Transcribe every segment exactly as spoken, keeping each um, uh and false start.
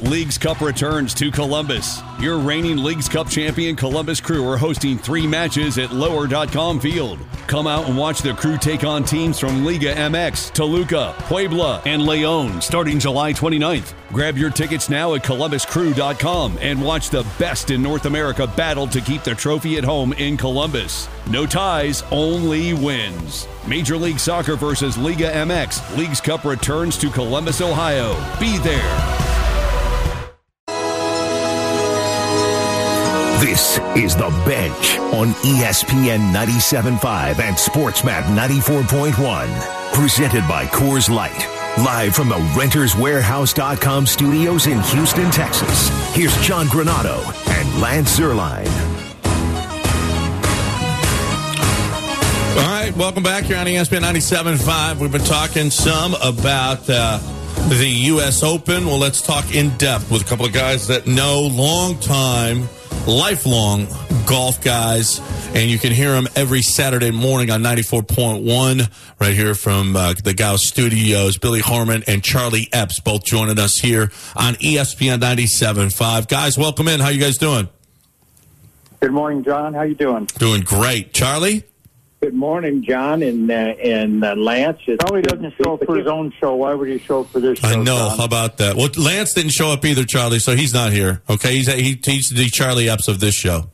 Leagues Cup returns to Columbus. Your reigning Leagues Cup champion Columbus Crew are hosting three matches at lower dot com Field. Come out and watch the Crew take on teams from Liga M X, Toluca, Puebla, and León starting July twenty-ninth. Grab your tickets now at columbus crew dot com and watch the best in North America battle to keep the trophy at home in Columbus. No ties, only wins. Major League Soccer versus Liga M X. Leagues Cup returns to Columbus, Ohio. Be there. This is The Bench on E S P N ninety-seven point five and SportsMap ninety-four point one. Presented by Coors Light. Live from the Renters Warehouse dot com studios in Houston, Texas. Here's John Granado and Lance Zierlein. All right, welcome back here on E S P N ninety-seven point five. We've been talking some about uh, the U S Open. Well, let's talk in depth with a couple of guys that know, long time, lifelong golf guys, and you can hear them every Saturday morning on ninety-four point one right here from uh, the Gauss Studios. Billy Harmon and Charlie Epps both joining us here on E S P N ninety-seven point five. Guys, welcome in. How you guys doing? Good morning, John. How you doing? Doing great. Charlie? Good morning, John and uh, and uh, Lance. It's Charlie doesn't show up for his own show. Why would he show up for this show? I know. John? How about that? Well, Lance didn't show up either, Charlie, so he's not here. Okay, he's he, he's the Charlie Epps of this show.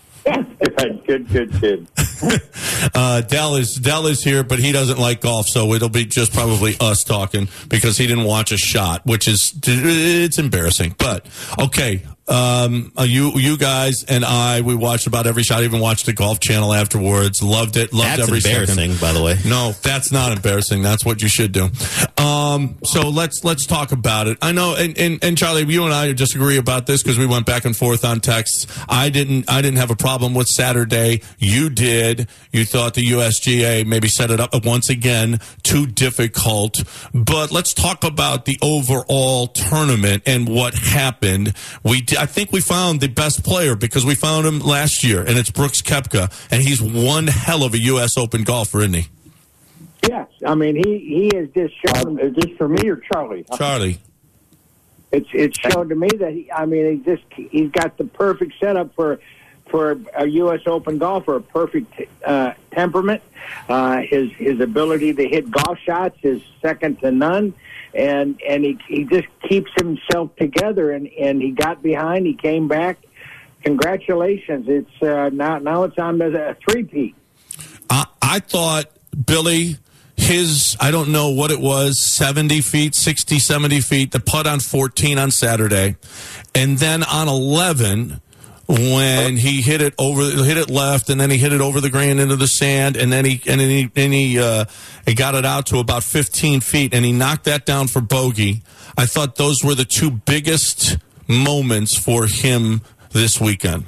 good, good, good. uh, Dell is Dell is here, but he doesn't like golf, so it'll be just probably us talking because he didn't watch a shot, which is it's embarrassing. But okay. Um, you, you guys and I, we watched about every shot. Even watched the Golf Channel afterwards. Loved it. Loved that's every embarrassing, second. By the way. No, that's not embarrassing. That's what you should do. Um, so let's let's talk about it. I know, and, and, and Charlie, you and I disagree about this because we went back and forth on texts. I didn't I didn't have a problem with Saturday. You did. You thought the U S G A maybe set it up once again too difficult. But let's talk about the overall tournament and what happened. We did. I think we found the best player because we found him last year, and it's Brooks Koepka, and he's one hell of a U S Open golfer, isn't he? Yes, I mean he he has just shown. Is this for me or Charlie? Charlie, it's it's shown to me that he, I mean he just he's got the perfect setup for for a U S Open golfer. A perfect uh, temperament. Uh, his his ability to hit golf shots is second to none. And and he he just keeps himself together, and, and he got behind. He came back. Congratulations! It's uh, now now it's on the three-peat. I, I thought Billy, his I don't know what it was, seventy feet, sixty, seventy feet. The putt on fourteen on Saturday, and then on eleven. When he hit it over, hit it left, and then he hit it over the green into the sand, and then he and then he and he, uh, he got it out to about fifteen feet, and he knocked that down for bogey. I thought those were the two biggest moments for him this weekend.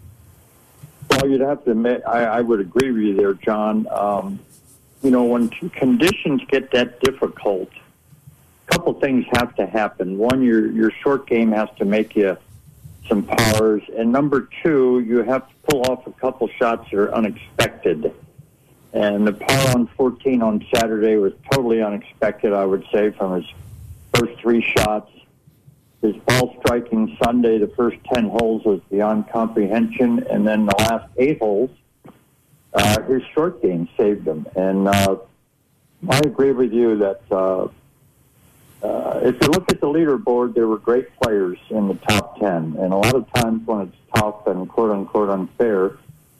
Well, you'd have to admit, I, I would agree with you there, John. Um, you know, when conditions get that difficult, a couple things have to happen. One, your your short game has to make you some powers, and number two, you have to pull off a couple shots that are unexpected. And the par on fourteen on Saturday was totally unexpected, I would say, from his first three shots. His ball striking Sunday, the first ten holes, was beyond comprehension, and then the last eight holes, uh, his short game saved him. And uh, I agree with you that uh, Uh, if you look at the leaderboard, there were great players in the top ten. And a lot of times when it's tough and quote-unquote unfair,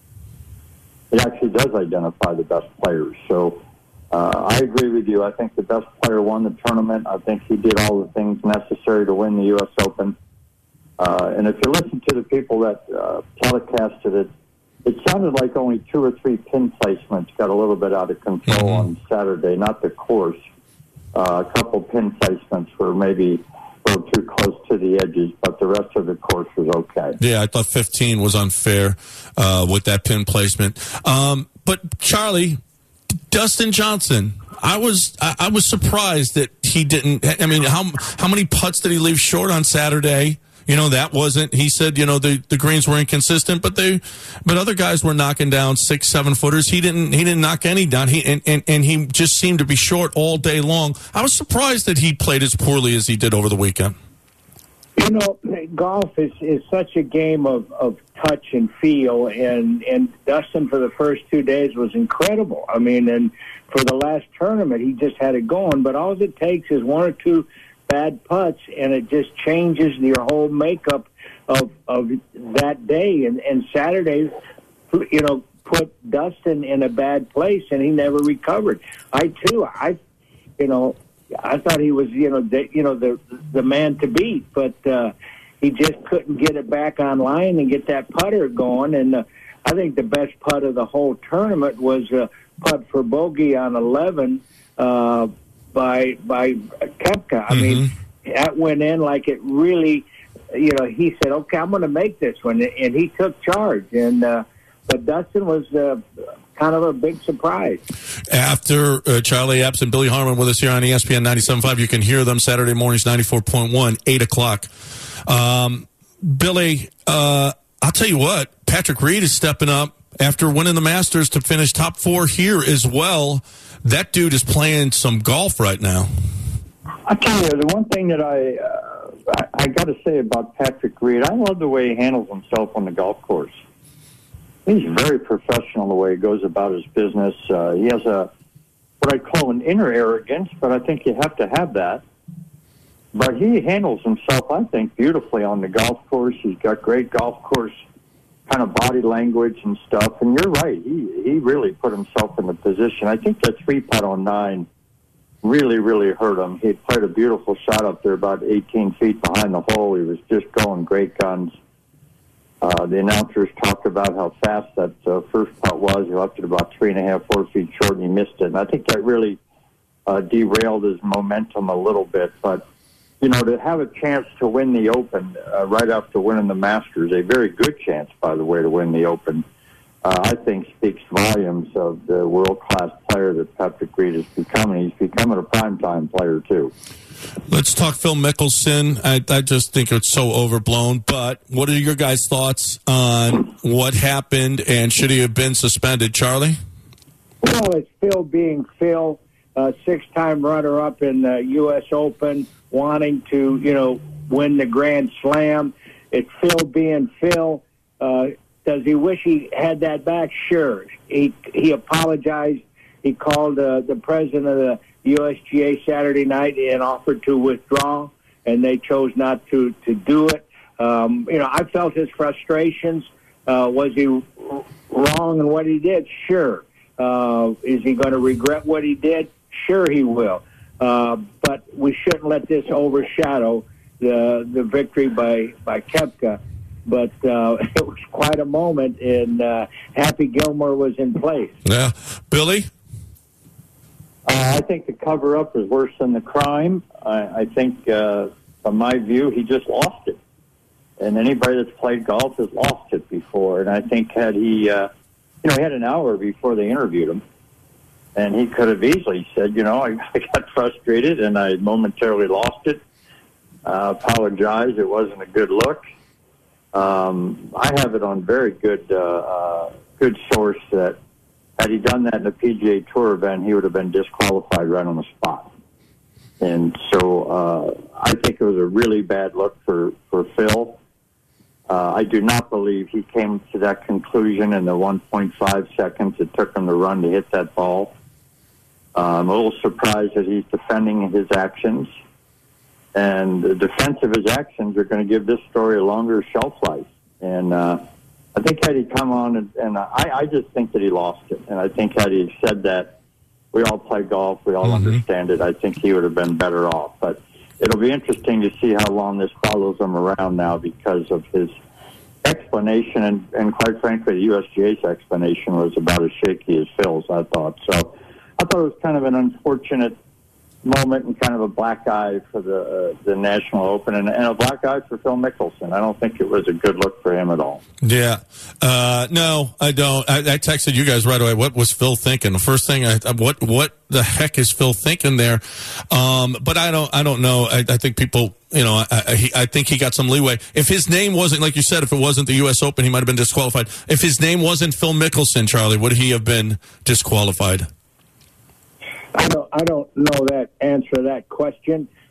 it actually does identify the best players. So uh, I agree with you. I think the best player won the tournament. I think he did all the things necessary to win the U S Open. Uh, and if you listen to the people that uh, telecasted it, it sounded like only two or three pin placements got a little bit out of control mm-hmm. on Saturday, not the course. Uh, a couple pin placements were maybe a little too close to the edges, but the rest of the course was okay. Yeah, I thought fifteen was unfair uh, with that pin placement. Um, but Charlie, Dustin Johnson, I was I, I was surprised that he didn't. I mean, how how many putts did he leave short on Saturday? You know, that wasn't, he said, you know, the, the greens were inconsistent, but they, but other guys were knocking down six, seven footers. He didn't, he didn't knock any down. He, and, and, and he just seemed to be short all day long. I was surprised that he played as poorly as he did over the weekend. You know, golf is, is such a game of, of touch and feel, and, and Dustin for the first two days was incredible. I mean, and for the last tournament, he just had it going, but all it takes is one or two bad putts, and it just changes your whole makeup of of that day. And, and Saturday, you know, put Dustin in a bad place, and he never recovered. I, too, I, you know... I thought he was, you know, the, you know, the the man to beat, but uh, he just couldn't get it back online and get that putter going. And uh, I think the best putt of the whole tournament was a putt for bogey on eleven uh, by by Koepka. I mm-hmm. mean, that went in like it really, you know. He said, "Okay, I'm going to make this one," and he took charge. And uh, but Dustin was. Uh, Kind of a big surprise. After uh, Charlie Epps and Billy Harmon with us here on E S P N ninety-seven point five, you can hear them Saturday mornings, ninety-four point one, eight o'clock. Um, Billy, uh, I'll tell you what, Patrick Reed is stepping up after winning the Masters to finish top four here as well. That dude is playing some golf right now. I tell you, the one thing that I, uh, I, I got to say about Patrick Reed, I love the way he handles himself on the golf course. He's very professional the way he goes about his business. Uh, he has a what I call an inner arrogance, but I think you have to have that. But he handles himself, I think, beautifully on the golf course. He's got great golf course kind of body language and stuff. And you're right, he he really put himself in the position. I think that three putt on nine really, really hurt him. He played a beautiful shot up there about eighteen feet behind the hole. He was just going great guns. Uh, the announcers talked about how fast that uh, first putt was. He left it about three and a half, four feet short, and he missed it. And I think that really uh, derailed his momentum a little bit. But, you know, to have a chance to win the Open uh, right after winning the Masters, a very good chance, by the way, to win the Open, uh, I think speaks volumes of the world-class player that Patrick Reed is becoming. He's becoming a primetime player, too. Let's talk Phil Mickelson. I, I just think it's so overblown, but what are your guys' thoughts on what happened, and should he have been suspended? Charlie? Well, it's Phil being Phil, uh, six-time runner-up in the U S Open, wanting to, you know, win the Grand Slam. It's Phil being Phil. Uh, does he wish he had that back? Sure. He, he apologized. He called uh, the president of the U S G A Saturday night and offered to withdraw, and they chose not to, to do it. Um, you know, I felt his frustrations. Uh, was he wrong in what he did? Sure. Uh, is he going to regret what he did? Sure he will. Uh, but we shouldn't let this overshadow the the victory by, by Koepka. But uh, it was quite a moment, and uh, Happy Gilmore was in place. Yeah. Billy? Uh, I think the cover-up is worse than the crime. I, I think, uh, from my view, he just lost it. And anybody that's played golf has lost it before. And I think had he, uh, you know, he had an hour before they interviewed him, and he could have easily said, you know, I, I got frustrated and I momentarily lost it. Uh, apologized. It wasn't a good look. Um, I have it on very good, uh, uh, good source that had he done that in a P G A Tour event, he would have been disqualified right on the spot. And so uh, I think it was a really bad look for, for Phil. Uh, I do not believe he came to that conclusion in the one point five seconds it took him to run to hit that ball. Uh, I'm a little surprised that he's defending his actions. And the defense of his actions are going to give this story a longer shelf life. And uh, I think had he come on, and, and I, I just think that he lost it. And I think had he said that, we all play golf, we all mm-hmm. understand it, I think he would have been better off. But it'll be interesting to see how long this follows him around now because of his explanation. And, and quite frankly, the U S G A's explanation was about as shaky as Phil's, I thought. So I thought it was kind of an unfortunate moment and kind of a black eye for the uh, the National Open and, and a black eye for Phil Mickelson. I don't think it was a good look for him at all. Yeah. Uh, no, I don't. I, I texted you guys right away. What was Phil thinking? The first thing, I, what what the heck is Phil thinking there? Um, but I don't I don't know. I, I think people, you know, I, I, he, I think he got some leeway. If his name wasn't, like you said, if it wasn't the U S Open, he might have been disqualified. If his name wasn't Phil Mickelson, Charlie, would he have been disqualified? I don't. I don't know that answer to that question.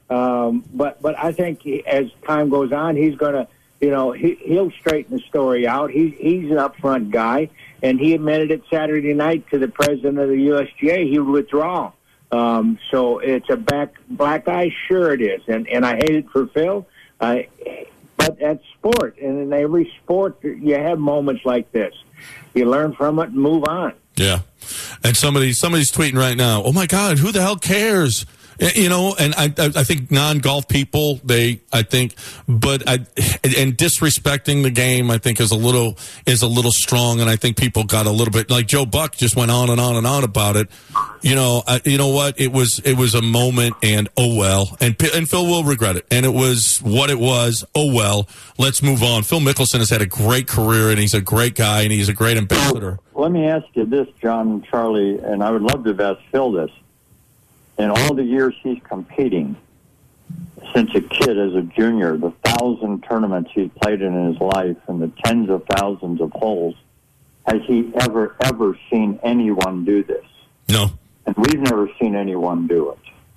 Um, but but I think he, as time goes on, he's going to, you know, he, he'll straighten the story out. He, he's an upfront guy, and he admitted it Saturday night to the president of the U S G A he would withdraw. Um, so it's a back, black eye, sure it is, and and I hate it for Phil. Uh, but that's sport, and in every sport you have moments like this. You learn from it and move on. Yeah, and somebody somebody's tweeting right now. Oh my God, who the hell cares? You know, and I, I think non-golf people, they, I think, but I, and disrespecting the game, I think is a little, is a little strong. And I think people got a little bit, like Joe Buck just went on and on and on about it. You know, I, you know what? It was, it was a moment, and oh well. And, and Phil will regret it. And it was what it was. Oh well. Let's move on. Phil Mickelson has had a great career, and he's a great guy, and he's a great ambassador. Let me ask you this, John and Charlie, and I would love to have asked Phil this. In all the years he's competing, since a kid as a junior, the thousand tournaments he's played in his life and the tens of thousands of holes, has he ever, ever seen anyone do this? No. And we've never seen anyone do it.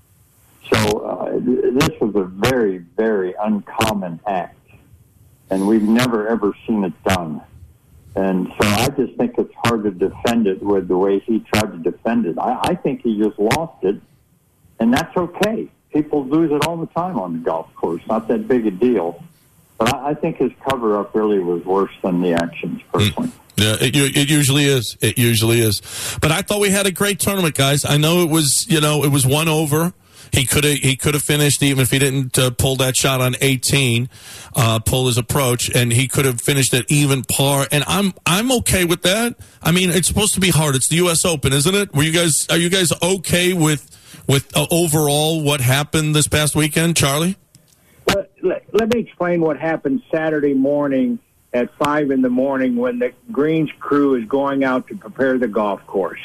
So uh, this was a very, very uncommon act, and we've never, ever seen it done. And so I just think it's hard to defend it with the way he tried to defend it. I, I think he just lost it. And that's okay. People lose it all the time on the golf course. Not that big a deal. But I, I think his cover-up really was worse than the actions, personally. Mm. Yeah, it, it usually is. It usually is. But I thought we had a great tournament, guys. I know it was, you know, it was one over. He could have he could have finished even if he didn't uh, pull that shot on eighteen, uh, pull his approach, and he could have finished at even par. And I'm I'm okay with that. I mean, it's supposed to be hard. It's the U S Open, isn't it? Were you guys are you guys okay with with uh, overall what happened this past weekend, Charlie? Let, let, let me explain what happened Saturday morning at five in the morning when the greens crew is going out to prepare the golf course.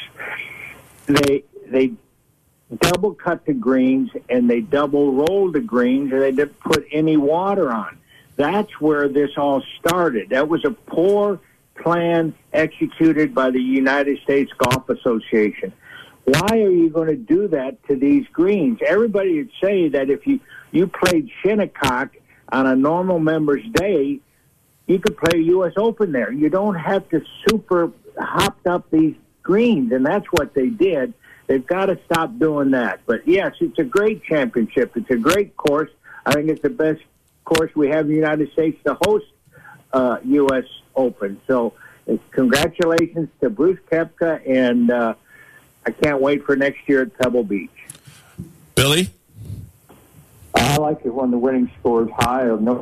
They they. double cut the greens, and they double rolled the greens, and they didn't put any water on. That's where this all started. That was a poor plan executed by the United States Golf Association. Why are you going to do that to these greens? Everybody would say that if you, you played Shinnecock on a normal member's day, you could play U S Open there. You don't have to super hopped up these greens, and that's what they did. They've got to stop doing that. But, yes, it's a great championship. It's a great course. I think it's the best course we have in the United States to host uh, U S Open. So uh, congratulations to Bruce Koepka, and uh, I can't wait for next year at Pebble Beach. Billy? I like it when the winning score is high. Or no.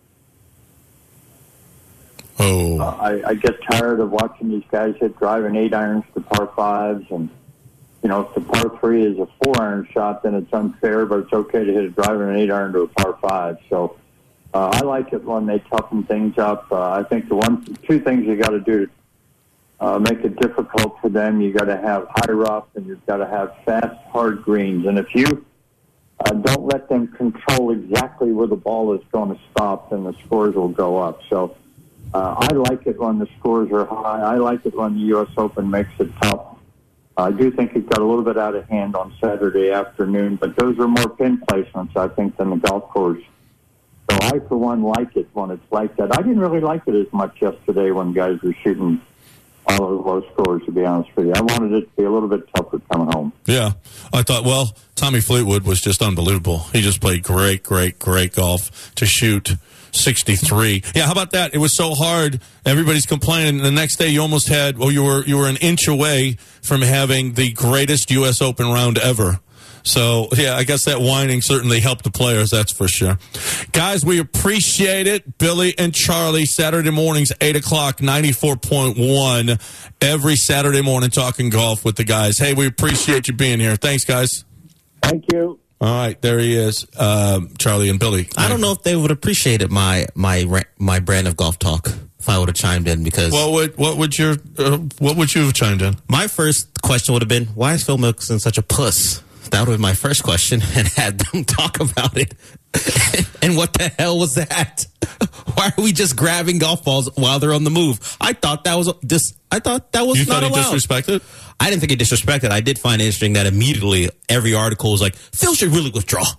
Oh. Uh, I, I get tired of watching these guys hit driving eight irons to par fives, and you know, if the par three is a four-iron shot, then it's unfair, but it's okay to hit a driver and an eight-iron to a par five. So uh, I like it when they toughen things up. Uh, I think the one, two things you got to do to uh, make it difficult for them, you got to have high rough, and you've got to have fast, hard greens. And if you uh, don't let them control exactly where the ball is going to stop, then the scores will go up. So uh, I like it when the scores are high. I like it when the U S Open makes it tough. I do think it got a little bit out of hand on Saturday afternoon, but those are more pin placements, I think, than the golf course. So I, for one, like it when it's like that. I didn't really like it as much yesterday when guys were shooting all those low scores, to be honest with you. I wanted it to be a little bit tougher coming home. Yeah. I thought, well, Tommy Fleetwood was just unbelievable. He just played great, great, great golf to shoot sixty-three. Yeah, how about that? It was so hard. Everybody's complaining. The next day, you almost had, well, you were you were an inch away from having the greatest U S Open round ever. So, yeah, I guess that whining certainly helped the players, that's for sure. Guys, we appreciate it. Billy and Charlie, Saturday mornings, eight o'clock, ninety-four point one, every Saturday morning talking golf with the guys. Hey, we appreciate you being here. Thanks, guys. Thank you. All right, there he is, um, Charlie and Billy. I don't know if they would appreciate it, my my my brand of golf talk, if I would have chimed in, because what would what would your uh, what would you have chimed in? My first question would have been, why is Phil Mickelson such a puss? That would have been my first question, and had them talk about it. And what the hell was that? Why are we just grabbing golf balls while they're on the move? I thought that was this. I thought that was you not thought allowed. He disrespected? I didn't think he disrespected. I did find it interesting that immediately every article was like, Phil should really withdraw.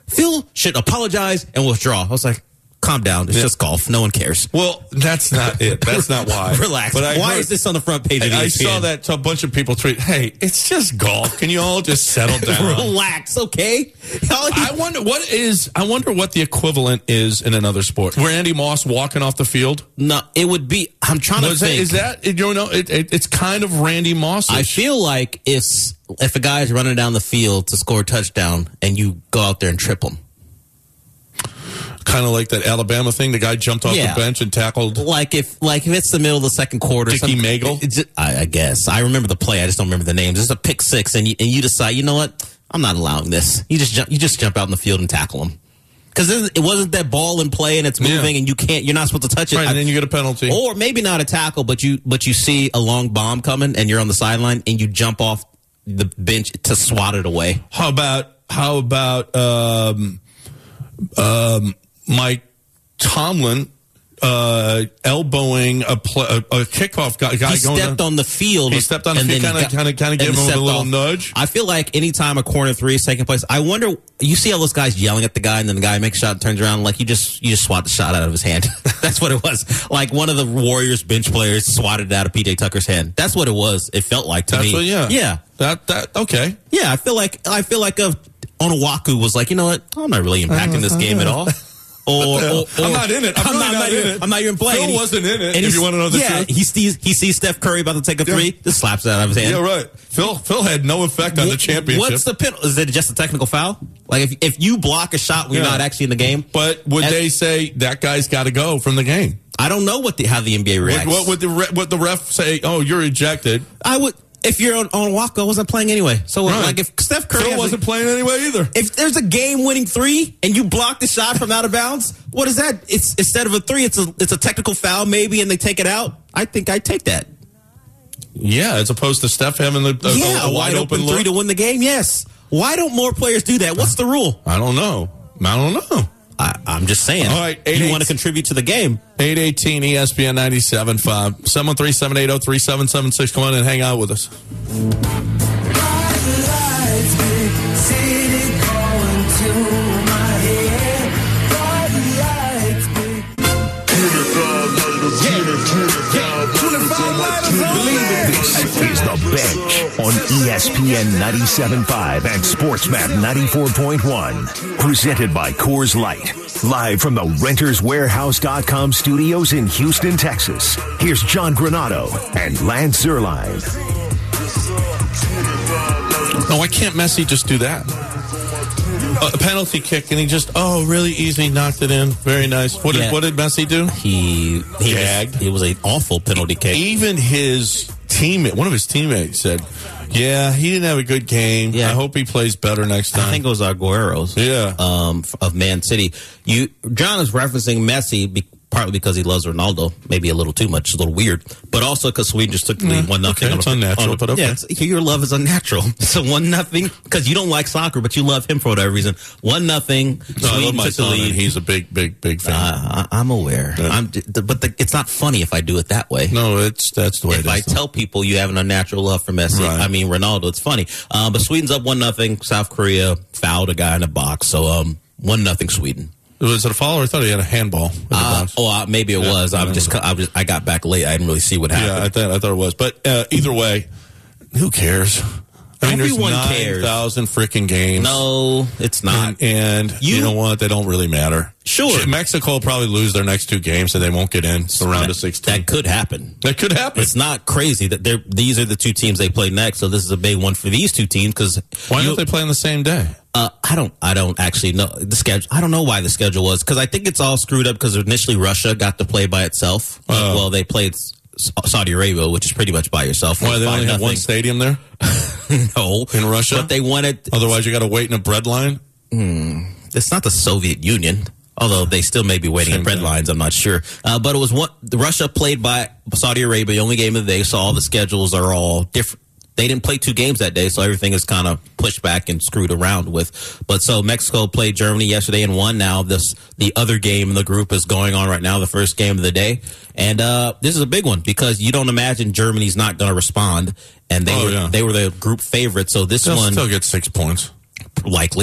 Phil should apologize and withdraw. I was like, calm down. It's yeah. just golf. No one cares. Well, that's not it. That's not why. Relax. But I why heard, is this on the front page of I, E I S P N? saw that a bunch of people tweet, hey, it's just golf. Can you all just settle down? Relax, okay? I wonder what is I wonder what the equivalent is in another sport. Randy Moss walking off the field? No, it would be I'm trying no, to is think. That, is that you know it, it, it's kind of Randy Moss. I feel like if if a guy is running down the field to score a touchdown and you go out there and trip him. Kind of like that Alabama thing. The guy jumped off yeah. the bench and tackled. Like if, like if it's the middle of the second quarter, Dickie Magel. I, I guess I remember the play. I just don't remember the names. It's a pick six, and you, and you decide, you know what? I'm not allowing this. You just jump, you just jump out in the field and tackle him because it wasn't that ball in play and it's moving yeah. and you can't. You're not supposed to touch it. Right, I, and then you get a penalty, or maybe not a tackle, but you but you see a long bomb coming and you're on the sideline and you jump off the bench to swat it away. How about how about um, um, Mike Tomlin uh, elbowing a, pl- a, a kickoff guy, guy he going stepped down. on the field. He stepped on the field, kind of, kind of, kind of give him a little off. nudge. I feel like anytime a corner three is taking place, I wonder. You see all those guys yelling at the guy, and then the guy makes a shot, and turns around, like you just you just swat the shot out of his hand. That's what it was. Like one of the Warriors bench players swatted it out of P J Tucker's hand. That's what it was. It felt like to That's me. What, yeah, yeah. That that okay. Yeah, I feel like I feel like a Onuaku was like, you know what? I'm not really impacting this game at all. Or, or, or, I'm not in it. I'm, I'm really not, not in it. I'm not even playing. Phil wasn't in it. And if you want to know the yeah, truth, he sees he sees Steph Curry about to take a three, yeah. just slaps it out of his hand. Yeah, right. Phil Phil had no effect on what, the championship. What's the penalty? Is it just a technical foul? Like if if you block a shot when yeah. you're not actually in the game? But would and, they say that guy's got to go from the game? I don't know what the how the N B A reacts. What, what would the re, what the ref say? Oh, you're ejected. I would. If you're on, on Waka, I wasn't playing anyway. So, right. like, if Steph Curry Phil wasn't a, playing anyway either. If there's a game-winning three and you block the shot from out of bounds, what is that? It's instead of a three, it's a it's a technical foul maybe, and they take it out. I think I'd take that. Yeah, as opposed to Steph having the, the, yeah, the wide, wide open, open three to win the game. Yes. Why don't more players do that? What's the rule? I don't know. I don't know. I, I'm just saying. All right, eight, you eight, want to contribute to the game. eight eighteen E S P N ninety-seven point five. seven one three, seven eight zero, three seven seven six. Come on and hang out with us. This is The Bench on E S P N ninety-seven point five and SportsMap ninety-four point one. Presented by Coors Light. Live from the Renters Warehouse dot com studios in Houston, Texas. Here's John Granado and Lance Zierlein. No, why can't Messi just do that? A penalty kick, and he just, oh, really easy, knocked it in. Very nice. What did, yeah. what did Messi do? He, he gagged. Was, it was an awful penalty kick. Even his teammate, one of his teammates said, yeah, he didn't have a good game. Yeah. I hope he plays better next time. I think it was Aguero's. Yeah. Um, of Man City. You, John is referencing Messi be, partly because he loves Ronaldo, maybe a little too much, a little weird, but also because Sweden just took the lead mm, one nothing. Okay, it's unnatural, but okay. Yeah, your love is unnatural. So one nothing because you don't like soccer, but you love him for whatever reason. One nothing. No, I love my son, and he's a big, big, big fan. Uh, I'm aware. Yeah. I'm, but the, it's not funny if I do it that way. No, it's that's the way. If it is, I though. tell people you have an unnatural love for Messi, right. I mean Ronaldo, it's funny. Uh, but Sweden's up one nothing. South Korea fouled a guy in a box, so um, one nothing Sweden. Was it a foul? Or I thought he had a handball. Uh, oh, uh, maybe it yeah, was. I'm just, I just, I got back late. I didn't really see what happened. Yeah, I thought, I thought it was. But uh, either way, who cares? I mean, Everyone there's cares. nine thousand freaking games. No, it's not. And, and you, you know what? They don't really matter. Sure. Mexico will probably lose their next two games, so they won't get in the round that, of sixteen. That could happen. That could happen. It's not crazy that they're these are the two teams they play next, so this is a big one for these two teams. Because why don't they play on the same day? Uh, I don't. I don't actually know the schedule. I don't know why the schedule was because I think it's all screwed up because initially Russia got to play by itself. Uh, well, they played Saudi Arabia, which is pretty much by yourself. Why they only have one stadium there? No, in Russia. But they wanted. Otherwise, you got to wait in a bread line. Hmm. It's not the Soviet Union, although they still may be waiting Same in bread time. lines. I'm not sure. Uh, but it was one. Russia played by Saudi Arabia, the only game of the day, so all the schedules are all different. They didn't play two games that day, so everything is kind of pushed back and screwed around with. But so Mexico played Germany yesterday and won. Now this the other game in the group is going on right now, the first game of the day. And uh, this is a big one because you don't imagine Germany's not going to respond. And they oh, were yeah. they were the group favorite. So this They'll one still get six points. Likely.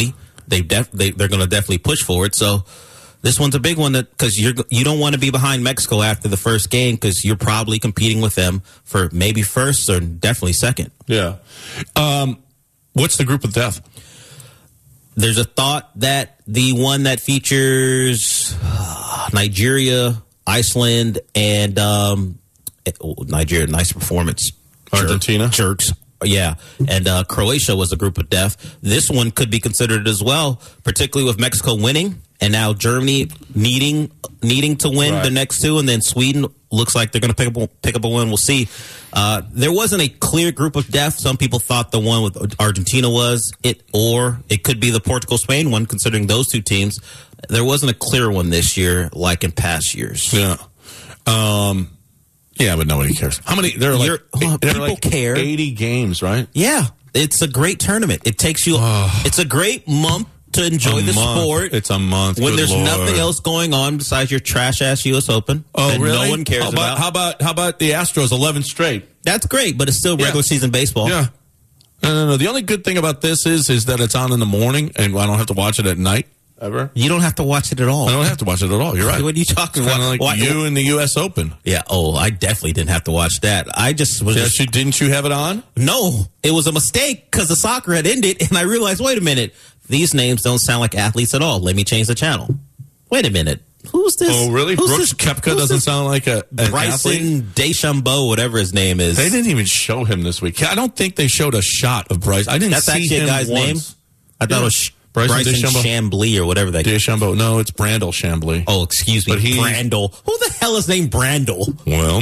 they def- they they're going to definitely push for it. So this one's a big one that because you're you don't want to be behind Mexico after the first game because you're probably competing with them for maybe first or definitely second. Yeah. Um, what's the group of death? There's a thought that the one that features uh, Nigeria, Iceland, and um, Nigeria, nice performance. Argentina? Jerks. Yeah. And uh, Croatia was a group of death. This one could be considered as well, particularly with Mexico winning and now Germany needing needing to win right. the next two, and then Sweden looks like they're going to pick up, pick up a win. We'll see. Uh, there wasn't a clear group of death. Some people thought the one with Argentina was it, or it could be the Portugal-Spain one, considering those two teams. There wasn't a clear one this year like in past years. Yeah. Um, yeah, but nobody cares. How many? There are like, well, there are people like care. eighty games, right? Yeah. It's a great tournament. It takes you, it's a great month to enjoy A the month. sport. It's a month. When Good there's Lord. nothing else going on besides your trash ass U S Open. Oh, that really? No one cares how about, about. How about how about the Astros eleven straight? That's great, but it's still regular Yeah. season baseball. Yeah. No, no, no. The only good thing about this is is that it's on in the morning, and I don't have to watch it at night ever. You don't have to watch it at all. I don't have to watch it at all. You're right. What are you talking Kind about? of like Why- you in the U S Open. Yeah. Oh, I definitely didn't have to watch that. I just was. Yeah, just, you, didn't you have it on? no, it was a mistake because the soccer had ended, and I realized, wait a minute, these names don't sound like athletes at all. Let me change the channel. Wait a minute. Who's this? Oh, really? Who's Brooks this? Koepka Who's doesn't this? sound like a an athlete? Bryson DeChambeau, whatever his name is. They didn't even show him this week. I don't think they showed a shot of Bryce. I didn't That's see actually him a guy's once. name. I thought Yeah. it was Sh- Bryson Bryson, DeChambeau. Chambly or whatever that. DeChambeau. No, it's Brandel Chambly. Oh, excuse me, But he- Brandel. Who the hell is named Brandel? Well,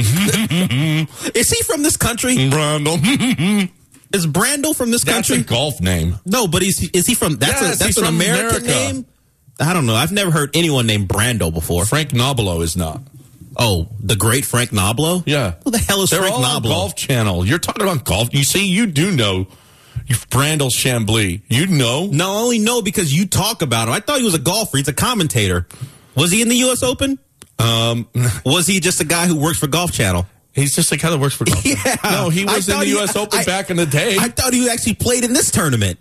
Is he from this country? Brandel. Is Brandel from this That's country? a golf name. No, but is is he from? That's Yes, a, that's he's an from American America. name. I don't know. I've never heard anyone named Brandel before. Frank Nobilo is not. Oh, the great Frank Noblo? Yeah. Who the hell is They're Frank all on Noblo? Golf Channel. You're talking about golf. You see, you do know. You Brandel Chambly. You know. No, I only know because you talk about him. I thought he was a golfer. He's a commentator. Was he in the U S Open? Um, Was he just a guy who works for Golf Channel? he's just the guy that works for golf. Yeah. No, he I was in thought the he- U S Open I- back in the day. I thought he actually played in this tournament.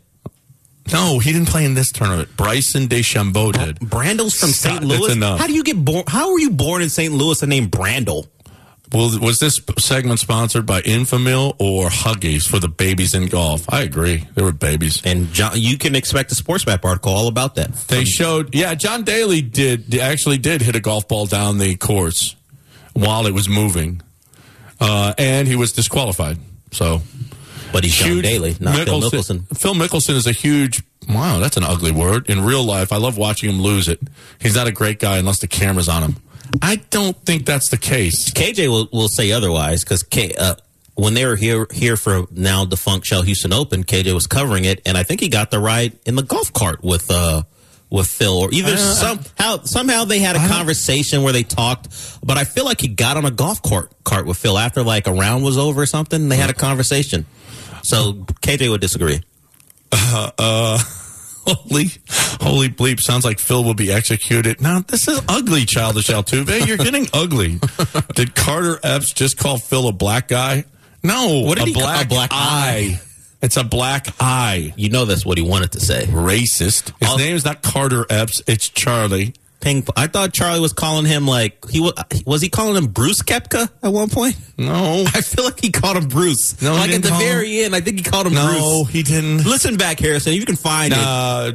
no, he didn't play in this tournament. Bryson DeChambeau did. Brandel's from Stop, Saint that's Louis. enough. How do you get born? How were you born in Saint Louis and named Brandel? Well, was this segment sponsored by Infamil or Huggies for the babies in golf? I agree. They were babies. And John, you can expect a Sports Map article all about that. They showed, yeah, John Daly did actually did hit a golf ball down the course while it was moving, uh, and he was disqualified. So, But he's John huge Daly, not Phil Mickelson. Phil Mickelson is a huge. Wow, that's an ugly word. In real life, I love watching him lose it. He's not a great guy unless the camera's on him. I don't think that's the case. K J will, will say otherwise because K, uh, when they were here here for now defunct Shell Houston Open, K J was covering it, and I think he got the ride in the golf cart with uh, with Phil, or either Uh, somehow somehow they had a conversation where they talked. But I feel like he got on a golf cart cart with Phil after like a round was over or something. They had a conversation. So K J would disagree. Uh, uh, holy, holy bleep! Sounds like Phil will be executed. Now this is ugly, Childish Altuve. You're getting ugly. Did Carter Epps just call Phil a black guy? No, What did a he call- black, a black eye. It's a black eye. You know that's what he wanted to say. Racist. His I'll- name is not Carter Epps. It's Charlie. Ping. I thought Charlie was calling him like he was. Was he calling him Bruce Koepka at one point? No, I feel like he called him Bruce. No, he like at didn't the call him- very end, I think he called him no, Bruce. he didn't. Listen back, Harrison. If you can find it, Uh,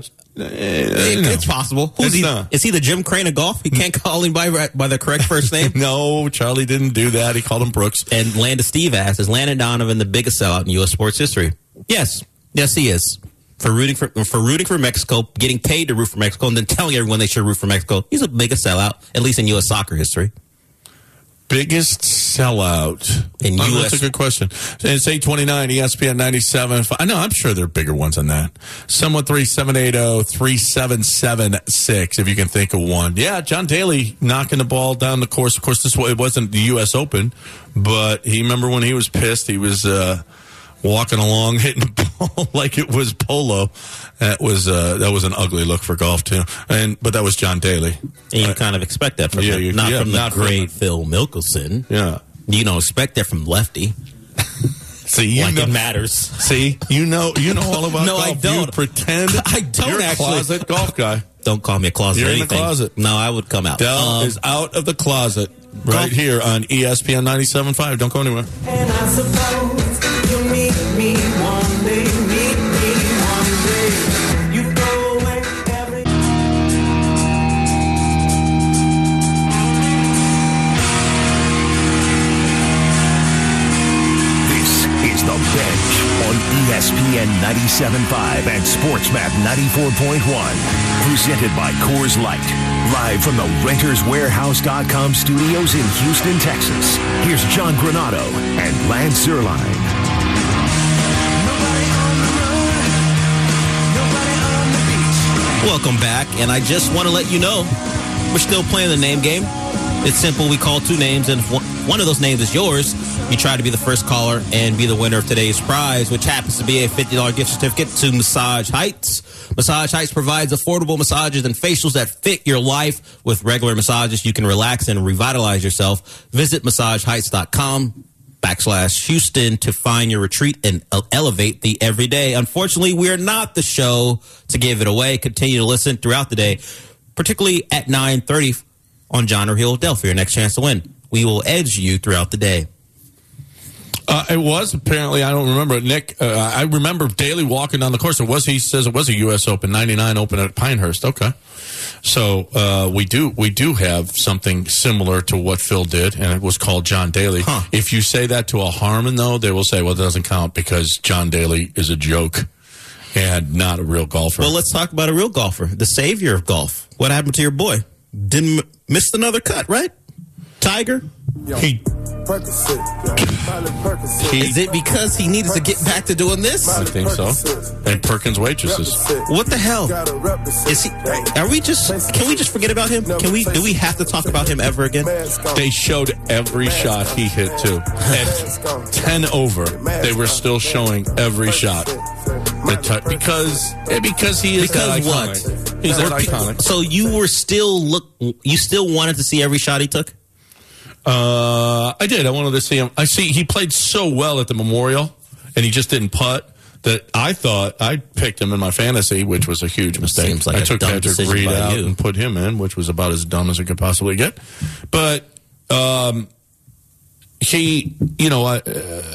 it no. it's possible. Who's It's he? not. Is he the Jim Crane of golf? He can't call him by by the correct first name. No, Charlie didn't do that. He called him Brooks. And Landon Steve asks, is Landon Donovan the biggest sellout in U S sports history? Yes, yes, he is. For rooting for for rooting for Mexico, getting paid to root for Mexico, and then telling everyone they should root for Mexico. He's the biggest sellout, at least in U S soccer history. Biggest sellout In Oh, U S That's a good question. It's eight twenty-nine, E S P N ninety-seven. I know, I'm sure there are bigger ones than that. seven one three, seven eight zero, three seven seven six, if you can think of one. Yeah, John Daly knocking the ball down the course. Of course, this it wasn't the U S Open, but he remember when he was pissed, he was uh, walking along, hitting the ball like it was polo. That was uh, that was an ugly look for golf, too. And But that was John Daly. And you kind of expect that from Yeah, him, you- not yeah, from the not from- great Phil Mickelson. Yeah. You don't expect that from Lefty. See, you like know, it matters. See, you know, you know all about No, golf. I don't. You pretend I don't you're actually. a closet golf guy. Don't call me a closet. You're or in the anything. closet. No, I would come out. Dell Um, is out of the closet right golf- here on E S P N ninety-seven point five. Don't go anywhere. And I suppose you'll meet me one day, meet me one day. You go away every This is The Bench on E S P N ninety-seven point five and SportsMap ninety-four point one. Presented by Coors Light. Live from the Renters Warehouse dot com studios in Houston, Texas. Here's John Granado and Lance Zierlein. Welcome back, and I just want to let you know we're still playing the name game. It's simple. We call two names, and if one one of those names is yours, you try to be the first caller and be the winner of today's prize, which happens to be a fifty dollars gift certificate to Massage Heights. Massage Heights provides affordable massages and facials that fit your life. With regular massages, you can relax and revitalize yourself. Visit massage heights dot com backslash Houston to find your retreat and elevate the everyday. Unfortunately, we are not the show to give it away. Continue to listen throughout the day, particularly at nine thirty on John or Hill Dell for your next chance to win. We will edge you throughout the day. Uh, it was apparently, I don't remember, Nick, uh, I remember Daly walking down the course. It was, he says it was a U S Open, ninety-nine Open at Pinehurst. Okay. So uh, we do we do have something similar to what Phil did, and it was called John Daly. Huh. If you say that to a Harmon, though, they will say, well, it doesn't count because John Daly is a joke and not a real golfer. Well, let's talk about a real golfer, the savior of golf. What happened to your boy? Didn't m- miss another cut, right? Tiger? he, he, Is it because he needed to get back to doing this? I think so. And Perkins waitresses. What the hell? Is he? Are we just? Can we just forget about him? Can we? Do we have to talk about him ever again? They showed every shot he hit, too. At ten over, they were still showing every shot. That t- because eh, because he is that Because what? iconic. He's that Were pe- iconic. So you were still look. You still wanted to see every shot he took. Uh, I did. I wanted to see him. I see he played so well at the Memorial, and he just didn't putt. That I thought I picked him in my fantasy, which was a huge mistake. Seems like I a took dumb Patrick decision Reed by out you. and put him in, which was about as dumb as it could possibly get. But um, he, you know, uh,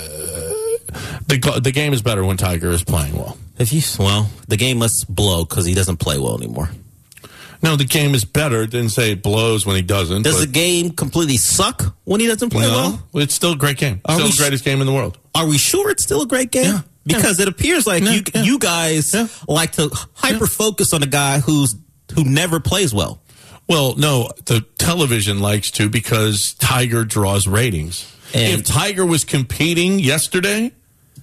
the go- the game is better when Tiger is playing well. If you well, the game must blow because he doesn't play well anymore. No, the game is better. It didn't say it blows when he doesn't. Does but the game completely suck when he doesn't play no, well? it's still a great game. Are Still we the greatest game in the world. Are we sure it's still a great game? Yeah. Because it appears like Yeah, you yeah. you guys Yeah. like to hyper focus on a guy who's who never plays well. Well, no, the television likes to because Tiger draws ratings. And- if Tiger was competing yesterday,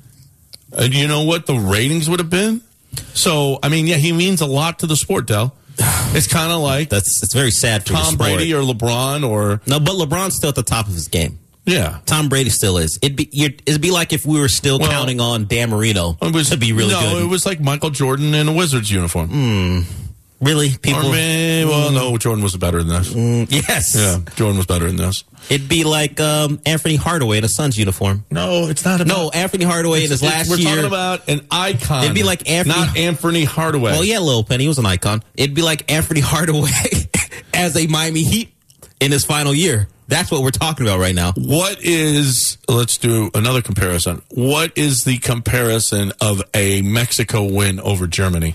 uh, you know what the ratings would have been? So, I mean, yeah, he means a lot to the sport, Del. It's kind of like That's it's very sad for the Tom sport. Brady or LeBron or, No, but LeBron's still at the top of his game. yeah. Tom Brady still is. It'd be you're, it'd be like if we were still Well, counting on Dan Marino It was, to be really no, good. it was like Michael Jordan in a Wizards uniform. really, people. Or, may- well, no, Jordan was better than this. Yes. Yeah, Jordan was better than this. It'd be like um, Anthony Hardaway in a Suns uniform. No, it's not about... No, Anthony Hardaway in his It's- last we're year. talking about an icon. It'd be like Anthony- not Anthony Hardaway. Well, yeah, Lil Penny was an icon. It'd be like Anthony Hardaway as a Miami Heat in his final year. That's what we're talking about right now. What is? Let's do another comparison. What is the comparison of a Mexico win over Germany?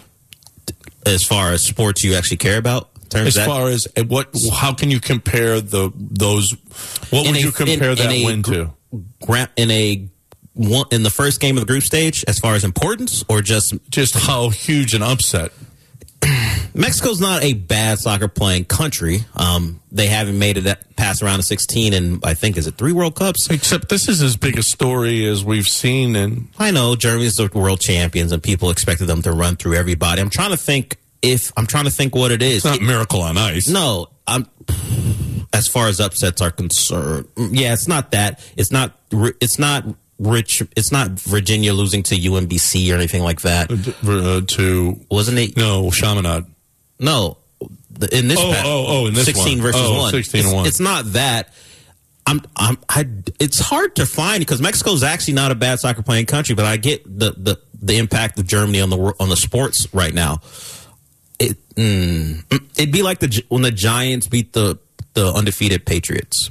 As far as sports you actually care about, in terms As of that, far as uh, what? How can you compare the those? What In would a- you compare in- that in a win gr- to? gra- in a one in the first game of the group stage, as far as importance, or just Just how huge an upset. Mexico's not a bad soccer playing country. Um, they haven't made it at- past around of sixteen, and I think is it three World Cups. Except this is as big a story as we've seen. And I know Germany's the world champions, and people expected them to run through everybody. I'm trying to think if I'm trying to think what it is. it's not Miracle on Ice. No, I'm. As far as upsets are concerned, yeah, it's not that. It's not. It's not rich. It's not Virginia losing to U M B C or anything like that. Uh, to Wasn't it? no Chaminade. No. The- In this, Oh, pa- oh, oh, in this sixteen one. versus Oh, one. sixteen it's, and one. It's not that. I'm, I'm, I, it's hard to find because Mexico is actually not a bad soccer playing country, but I get the, the, the impact of Germany on the on the sports right now. It mm, it'd be like the when the Giants beat the the undefeated Patriots.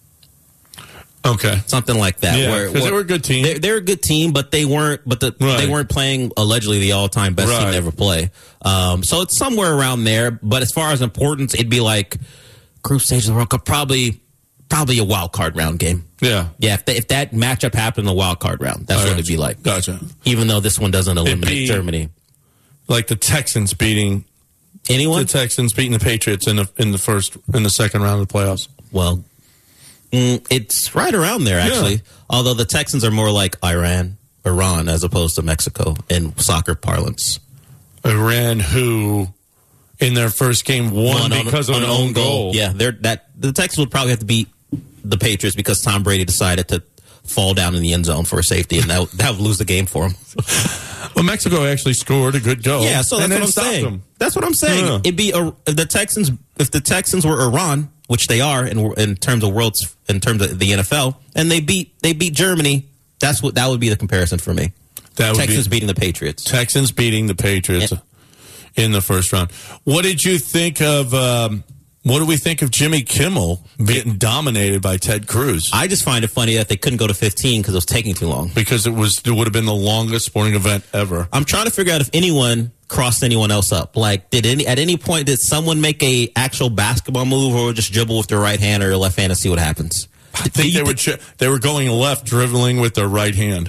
Okay, something like that. Yeah, because they were a good team. They're, they're a good team, but they weren't. But the, right. they weren't playing allegedly the all time best right. team to ever play. Um, so it's somewhere around there. But as far as importance, it'd be like group stage of the World Cup, probably. Probably a wild card round game. Yeah. Yeah, if, the, if that matchup happened in the wild card round, that's I what gotcha. it'd be like. Gotcha. Even though this one doesn't eliminate Germany. Like the Texans beating anyone? The Texans beating the Patriots in the in the first in the second round of the playoffs. Well, mm, it's right around there actually. Yeah. Although the Texans are more like Iran, Iran as opposed to Mexico in soccer parlance. Iran who in their first game won, won because on, of an own goal. goal. Yeah, they're that the Texans would probably have to beat the Patriots because Tom Brady decided to fall down in the end zone for a safety, and that, that would lose the game for him. Well, Mexico actually scored a good goal. Yeah, so that's what I'm saying. Them. That's what I'm saying. Yeah. It'd be a, if the Texans if the Texans were Iran, which they are in in terms of worlds in terms of the N F L, and they beat they beat Germany. That's what that would be the comparison for me. That would Texans be, beating the Patriots. Texans beating the Patriots yeah. in the first round. What did you think of? Um, what do we think of Jimmy Kimmel getting dominated by Ted Cruz? I just find it funny that they couldn't go to fifteen because it was taking too long. Because it was it would have been the longest sporting event ever. I'm trying to figure out if anyone crossed anyone else up. Like, did any at any point did someone make a actual basketball move or just dribble with their right hand or left hand and see what happens? I think they were ch- they were going left, dribbling with their right hand.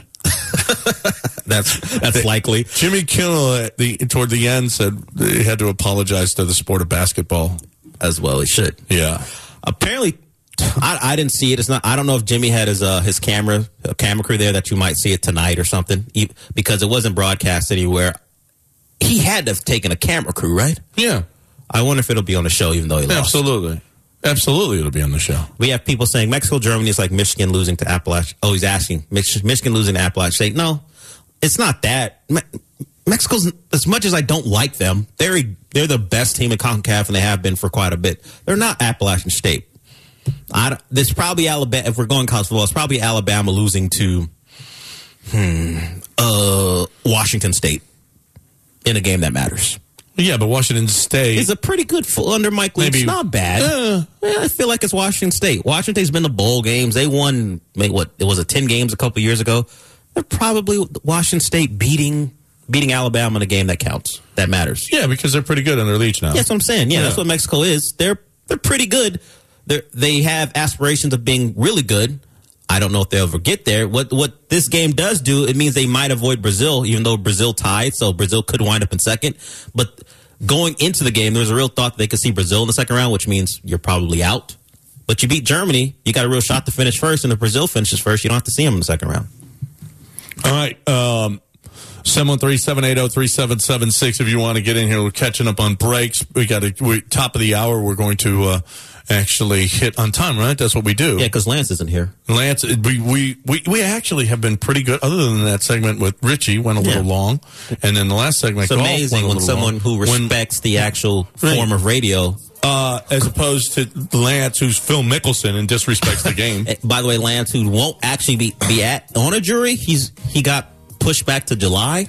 that's that's they, likely. Jimmy Kimmel at the toward the end said he had to apologize to the sport of basketball. As well, he should. Yeah. Apparently, I, I didn't see it. It's not. I don't know if Jimmy had his uh, his camera a camera crew there that you might see it tonight or something he, because it wasn't broadcast anywhere. He had to have taken a camera crew, right? Yeah. I wonder if it'll be on the show, even though he lost. Absolutely. Absolutely, it'll be on the show. We have people saying Mexico, Germany is like Michigan losing to Appalachia. Oh, he's asking Mich- Michigan losing to Appalachia State. No, it's not that. Me- Mexico's, as much as I don't like them, they're they're the best team in CONCACAF, and they have been for quite a bit. They're not Appalachian State. I don't, there's probably Alabama. If we're going college football, it's probably Alabama losing to hmm, uh, Washington State in a game that matters. Yeah, but Washington State is a pretty good full under Mike Leach. It's not bad. Uh, yeah, I feel like it's Washington State. Washington's been to bowl games. They won, what, it was a ten games a couple years ago. They're probably Washington State beating beating Alabama in a game that counts, that matters. Yeah, because they're pretty good under Leach now. Yeah, that's what I'm saying. Yeah, yeah. That's what Mexico is. They're they're pretty good. They they have aspirations of being really good. I don't know if they'll ever get there. What what this game does do, it means they might avoid Brazil, even though Brazil tied, so Brazil could wind up in second. But going into the game, there's a real thought that they could see Brazil in the second round, which means you're probably out. But you beat Germany, you got a real shot to finish first, and if Brazil finishes first, you don't have to see them in the second round. All right. Um, seven one three, seven eight zero, three seven seven six if you want to get in here. We're catching up on breaks. We got a we, top of the hour. We're going to uh, actually hit on time, right? That's what we do. Yeah, because Lance isn't here. Lance, we, we, we, we actually have been pretty good, other than that segment with Richie went a yeah. little long. And then the last segment, it's amazing when someone long. who respects when, the actual right. form of radio. Uh, as opposed to Lance, who's Phil Mickelson and disrespects the game. By the way, Lance, who won't actually be, be at on a jury, he's he got pushed back to July.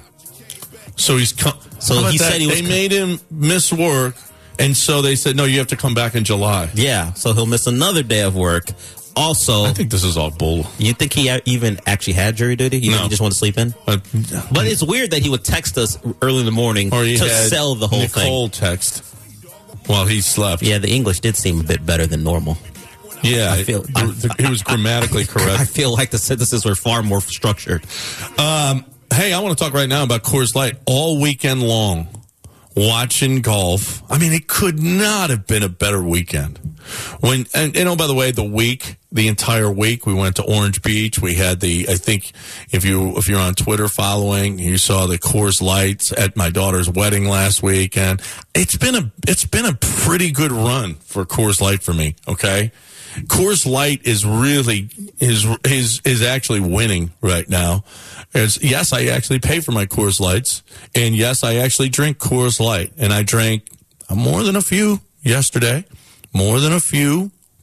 So he's com- so he that? said he was. They made him miss work, and so they said, "No, you have to come back in July." Yeah, so he'll miss another day of work. Also, I think this is all bull. You think he even actually had jury duty? You no. think he just wanted to sleep in? Uh, but it's weird that he would text us early in the morning or he to had sell the whole Nicole thing. Nicole text. While he slept. Yeah, the English did seem a bit better than normal. Yeah, I feel it was grammatically correct. I feel like the sentences were far more structured. Um, hey, I want to talk right now about Coors Light all weekend long. Watching golf. I mean, it could not have been a better weekend. When and you know, by the way, the week, the entire week, we went to Orange Beach. We had the, I think, if you if you're on Twitter following, you saw the Coors Lights at my daughter's wedding last week, and it's been a it's been a pretty good run for Coors Light for me. Okay, Coors Light is really is is is actually winning right now. As, yes, I actually pay for my Coors Lights, and yes, I actually drink Coors Light, and I drank more than a few yesterday, more than a few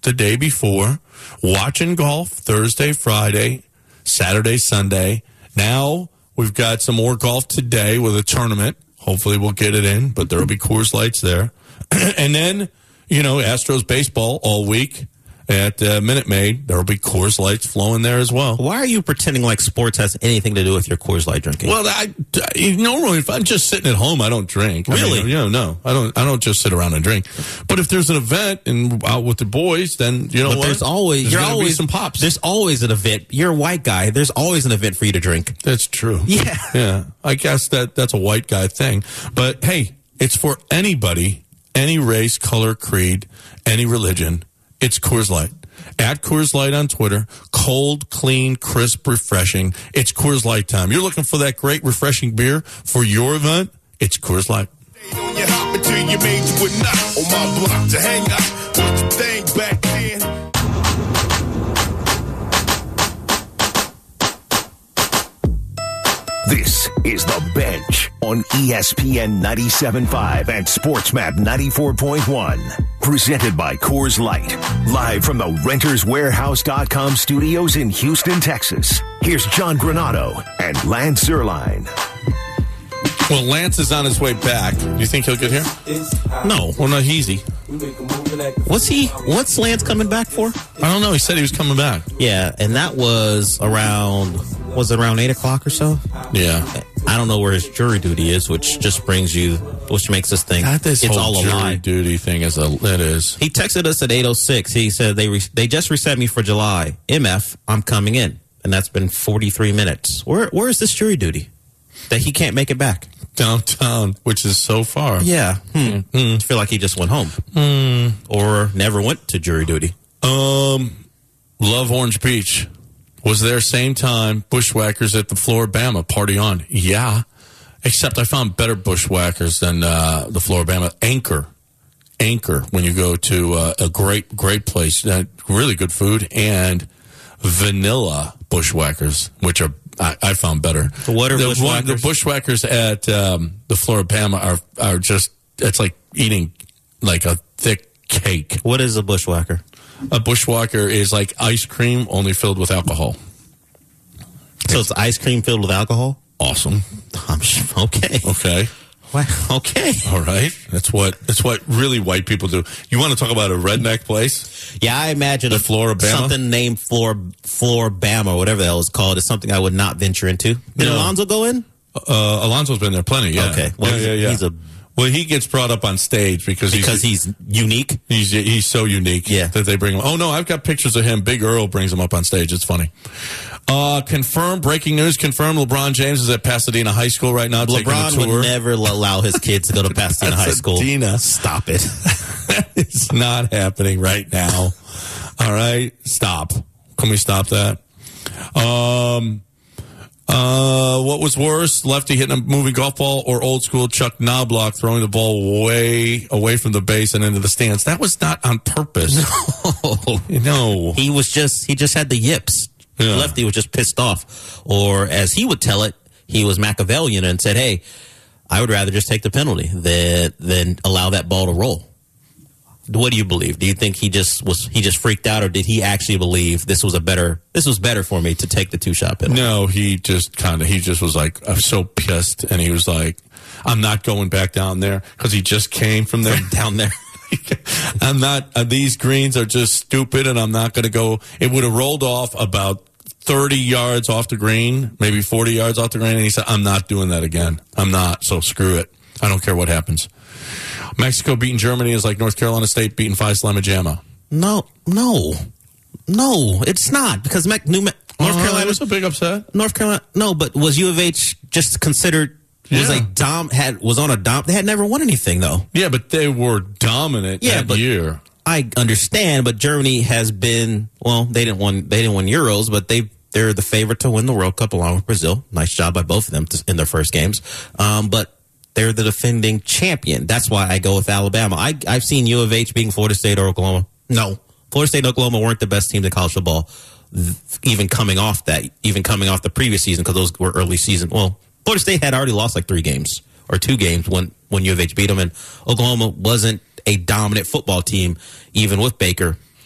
the day before, watching golf Thursday, Friday, Saturday, Sunday. Now we've got some more golf today with a tournament. Hopefully we'll get it in, but there will be Coors Lights there. And then, you know, Astros baseball all week at uh, Minute Maid. There will be Coors Lights flowing there as well. Why are you pretending like sports has anything to do with your Coors Light drinking? Well, I, I normally if I'm just sitting at home, I don't drink. Really? I mean, you know, no, I don't. I don't just sit around and drink. But if there's an event and out with the boys, then you know but what? there's always There's you're gonna be always some pops. There's always an event. You're a white guy. There's always an event for you to drink. That's true. Yeah. Yeah. I guess that that's a white guy thing. But hey, it's for anybody, any race, color, creed, any religion. It's Coors Light. At Coors Light on Twitter. Cold, clean, crisp, refreshing. It's Coors Light time. You're looking for that great, refreshing beer for your event? It's Coors Light. On your hop until you made you a knot on my block to hang out. Was the thing back then? This is The Bench on E S P N ninety-seven point five and SportsMap ninety-four point one. Presented by Coors Light. Live from the Renters Warehouse dot com studios in Houston, Texas. Here's John Granato and Lance Zerline. Well, Lance is on his way back. Do you think he'll get here? No. Well, not easy. What's he? What's Lance coming back for? I don't know. He said he was coming back. Yeah, and that was around. Was it around eight o'clock or so? Yeah. I don't know where his jury duty is, which just brings you, which makes us think Not this it's whole all a jury lie. duty thing is a. It is. He texted us at eight oh six. He said they re- they just reset me for July. M F, I'm coming in, and that's been forty-three minutes. Where where is this jury duty that he can't make it back? Downtown, which is so far. Yeah, hmm. I feel like he just went home or never went to jury duty. Um, love Orange Beach. Was there same time Bushwhackers at the Floribama party on? Yeah, except I found better Bushwhackers than uh, the Floribama. Anchor, Anchor. When you go to uh, a great, great place, uh, really good food and vanilla Bushwhackers, which are I, I found better. What are the, Bushwhackers? One, the Bushwhackers at um, the Floribama are are just it's like eating like a thick cake. What is a Bushwhacker? A Bushwhacker is like ice cream, only filled with alcohol. So it's ice cream filled with alcohol? Awesome. I'm sure, okay. Okay. Well, okay. All right. That's what that's what really white people do. You want to talk about a redneck place? Yeah, I imagine The a, Floribama? something named Flor Floribama or whatever the hell it's called is something I would not venture into. Did No. Alonzo go in? Uh, Alonso's been there plenty. Yeah. Okay. Well, yeah, he's- yeah, yeah. he's a- well, he gets brought up on stage because Because he's he's unique. he's he's so unique. Yeah. That they bring him. Oh no, I've got pictures of him. Big Earl brings him up on stage. It's funny. Uh, confirmed breaking news. Confirmed LeBron James is at Pasadena High School right now. taking LeBron a tour. would never allow his kids to go to Pasadena High School. Pasadena. Stop it. It's not happening right now. All right, stop. Can we stop that? Um, uh, what was worse, lefty hitting a moving golf ball or old school Chuck Knobloch throwing the ball way away from the base and into the stands? That was not on purpose. Oh, No. he was just he just had the yips. Yeah. Lefty was just pissed off, or as he would tell it, he was Machiavellian and said, "Hey, I would rather just take the penalty than than allow that ball to roll." What do you believe? Do you think he just was he just freaked out, or did he actually believe this was a better this was better for me to take the two shot penalty? No, he just kind of, he just was like, I'm so pissed. And he was like, I'm not going back down there because he just came from there. Down there. I'm not, uh, these greens are just stupid and I'm not going to go. It would have rolled off about thirty yards off the green, maybe forty yards off the green. And he said, I'm not doing that again. I'm not. So screw it. I don't care what happens. Mexico beating Germany is like North Carolina State beating Phi Slama Jama. No, no, no. It's not because Mac, New Ma- North Uh, Carolina was a big upset. North Carolina. No, but was U of H just considered was Yeah. a dom had was on a dom? They had never won anything though. Yeah, but they were dominant Yeah, that but- year. I understand, but Germany has been well. They didn't win. They didn't win Euros, but they they're the favorite to win the World Cup along with Brazil. Nice job by both of them to, in their first games. Um, but they're the defending champion. That's why I go with Alabama. I I've seen U of H beating Florida State or Oklahoma. No, Florida State and Oklahoma weren't the best teams in college football. th- Even coming off that, even coming off the previous season, because those were early season. Well, Florida State had already lost like three games or two games when when U of H beat them, and Oklahoma wasn't a dominant football team, even with Baker.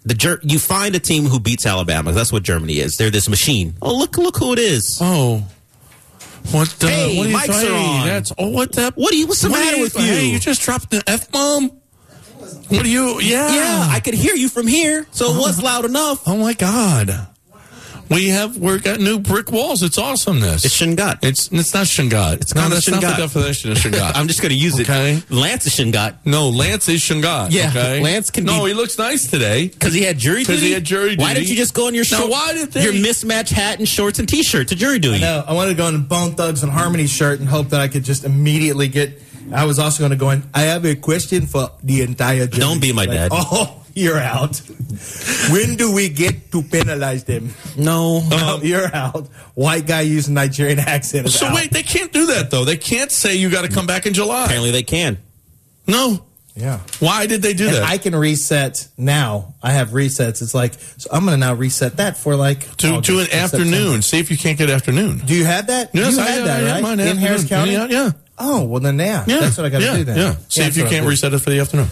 the Ger- you find a team who beats Alabama. That's what Germany is. They're this machine. Oh, look, look who it is. Oh. What the? Hey, what are you mics saying? are on. That's, oh, what the? What are you? What's the what matter you, with you? Hey, you just dropped the F-bomb? What are you? Yeah. Yeah, I could hear you from here, so it was loud enough. Oh, my God. We have, we've got new brick walls. It's awesomeness. It's Shingat. It's it's not Shingat. It's no, kinda that's not Shingat. the definition of Shingat. I'm just going to use Okay. it. Lance is Shingat. No, Lance is Shingat. Yeah, okay? Lance can No, be- he looks nice today. Because he had jury duty? Because he had jury Why duty. didn't you just go in your Now, short, why did they- your mismatched hat and shorts and T-shirt to jury duty? No, I wanted to go in Bone Thugs and Harmony shirt and hope that I could just immediately get. I was also going to go in. I have a question for the entire jury. Don't be my Like, dad. Oh, you're out. When do we get to penalize them? No. No, you're out. White guy using Nigerian accent is So out. wait, they can't do that, though. They can't say you got to come back in July. Apparently they can. No. Yeah. Why did they do And that? I can reset now. I have resets. It's like, so I'm going to now reset that for like. to August to an or afternoon. September. See if you can't get afternoon. Do you have that? Yes, you I, had I, that, I, right? mine In afternoon. Harris County? Yeah, yeah. Oh, well then, yeah. Yeah. That's what I got to yeah, do then. Yeah. See Yeah, if you that's what can't I'll do. reset it for the afternoon.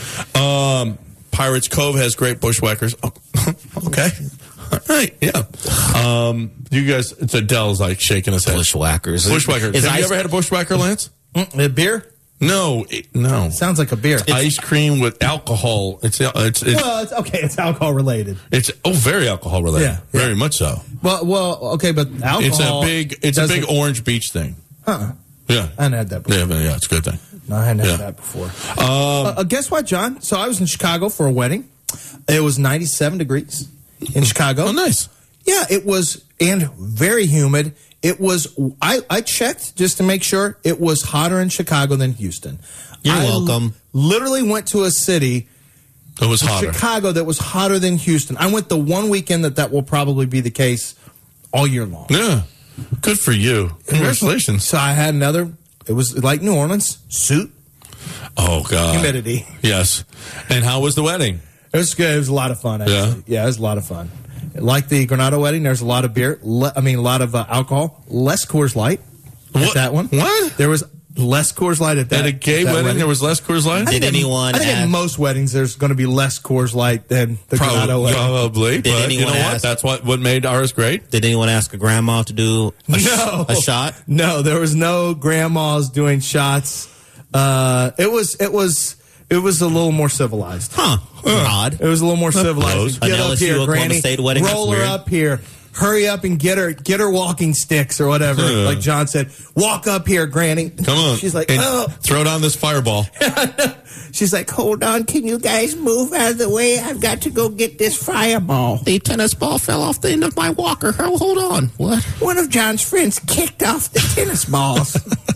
Um, Pirates Cove has great bushwhackers. Oh, okay. All right. Yeah. Um, you guys, it's Adele's like shaking his head. Bushwhackers. Bushwhackers. Is Have you ice- ever had a bushwhacker, Lance? Mm, a beer? No. it- no. Sounds like a beer. Ice cream with alcohol. It's it's it's, Well, it's, okay, it's alcohol related. it's oh very alcohol related. Yeah, yeah. Very much so. Well, well, okay, but alcohol. It's a big it's a doesn't- big Orange Beach thing. Huh. Yeah. I hadn't had that before. Yeah, but yeah, it's a good thing. No, I hadn't Yeah. had that before. Uh, uh, guess what, John? So I was in Chicago for a wedding. It was ninety-seven degrees in Chicago. Oh, nice. Yeah, it was, and very humid. It was, I, I checked just to make sure it was hotter in Chicago than Houston. You're I welcome. Literally went to a city, It was hotter. Chicago, that was hotter than Houston. I went the one weekend that that will probably be the case all year long. Yeah. Good for you. Congratulations. So I had another, it was like New Orleans, suit, Oh God. humidity. Yes. And how was the wedding? It was good. It was a lot of fun, actually. Yeah? Yeah, it was a lot of fun. Like the Granada wedding, there's a lot of beer. Le- I mean, a lot of uh, alcohol. Less Coors Light at What? that one. What? There was less Coors Light at that. At a gay that wedding, there was less Coors Light? I think Did at- anyone I think ask- at most weddings, there's going to be less Coors Light than the Granada Probably, wedding. probably Did but you know anyone what? ask- That's what, what made ours great. Did anyone ask a grandma to do a, sh- No. a shot? No, there was no grandmas doing shots. Uh, it was, it was, it was a little more civilized. Huh. Odd. It was a little more civilized. close. Get An up L S U here, Oklahoma Granny. State wedding, that's Roll her weird. up here. Hurry up and get her, get her walking sticks or whatever. Yeah. Like John said, walk up here, Granny. Come on. She's like, And oh. throw down this fireball. She's like, hold on, can you guys move out of the way? I've got to go get this fireball. The tennis ball fell off the end of my walker. Oh, hold on. What? One of John's friends kicked off the tennis balls.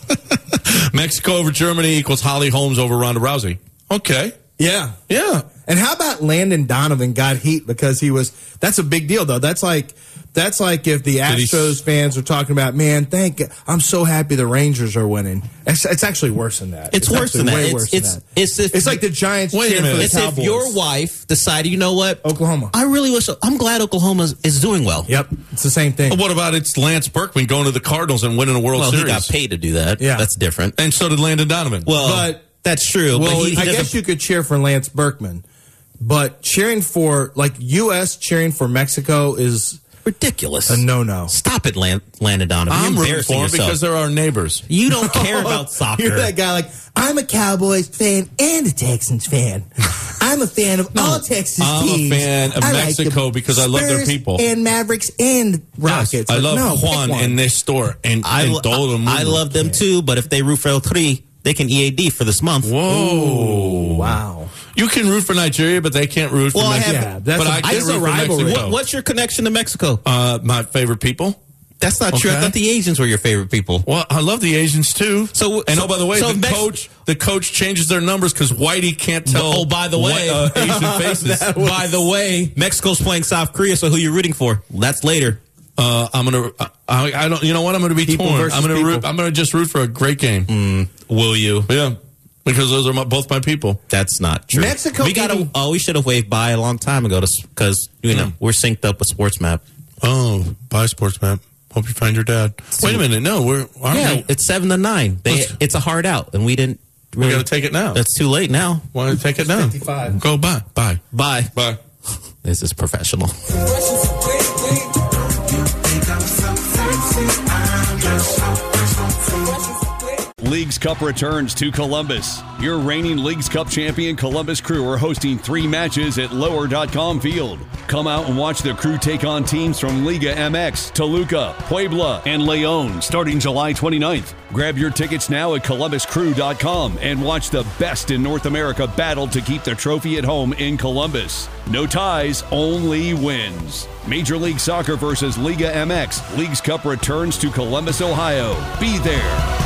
Mexico over Germany equals Holly Holmes over Ronda Rousey. Okay. Yeah. Yeah. And how about Landon Donovan got heat because he was, that's a big deal though. That's like, that's like if the he- Astros fans are talking about, man, thank you. I'm so happy the Rangers are winning. It's, it's actually worse than that. It's, worse than actually that. way It's, worse it's, than that. it's, if, It's like the Giants Wait a cheering for minute. the it's if Cowboys. your wife decided, you know what? Oklahoma. I really wish, I'm glad Oklahoma is doing well. Yep. It's the same thing. Well, what about it's Lance Berkman going to the Cardinals and winning a World Well, Series? he got paid to do that. Yeah. That's different. And so did Landon Donovan. Well, But- that's true. Well, but he, he I doesn't- guess you could cheer for Lance Berkman, but cheering for, like, U S cheering for Mexico is ridiculous. a no-no. Stop it, Land, Landon Donovan. I'm You're rooting embarrassing for him yourself. because they're our neighbors. You don't care about soccer. You're that guy like, I'm a Cowboys fan and a Texans fan. I'm a fan of all Texas I'm a teams. fan of I like Mexico the because I love their Spurs people. And Mavericks and Rockets. I Like, love no, pick Juan one. and Nestor and, I, and todo el mundo. I love them too, but if they root for El Tri, they can E A D for this month. Whoa. Wow. You can root for Nigeria, but they can't root Well, for I Mexico. have- Yeah, that's but a- I that's can't a root for rivalry. Mexico. What, what's your connection to Mexico? Uh, my favorite people. That's not true. I Okay. thought the Asians were your favorite people. Well, I love the Asians too. So- and so- oh, by the way, so the Mex- coach, the coach changes their numbers because Whitey can't tell. Oh, by the way, uh, Asian faces. by the way, Mexico's playing South Korea, so who you rooting for? That's later. Uh, I'm gonna. I, I don't. You know what? I'm gonna be People torn. versus I'm gonna. Root, people. I'm gonna just root for a great game. Mm. Will you? Yeah, because those are my, both my people. That's not true. Mexico We got to. even- Oh, we should have waved by a long time ago, because you know we're synced up with Sports Map. Oh, bye, sports map. Hope you find your dad. Wait a minute. No, we're. Aren't Yeah, we? it's seven to nine. They, Let's- it's a hard out, and we didn't. We Really, got to take it now. That's too late now. Want to take it now? fifty-five. Go bye. Bye. Bye. Bye. This is professional. Leagues Cup returns to Columbus. Your reigning Leagues Cup champion Columbus Crew are hosting three matches at lower dot com Field. Come out and watch the Crew take on teams from Liga M X, Toluca, Puebla, and Leon starting July twenty-ninth. Grab your tickets now at columbus crew dot com and watch the best in North America battle to keep the trophy at home in Columbus. No ties, only wins. Major League Soccer versus Liga M X. Leagues Cup returns to Columbus, Ohio. Be there.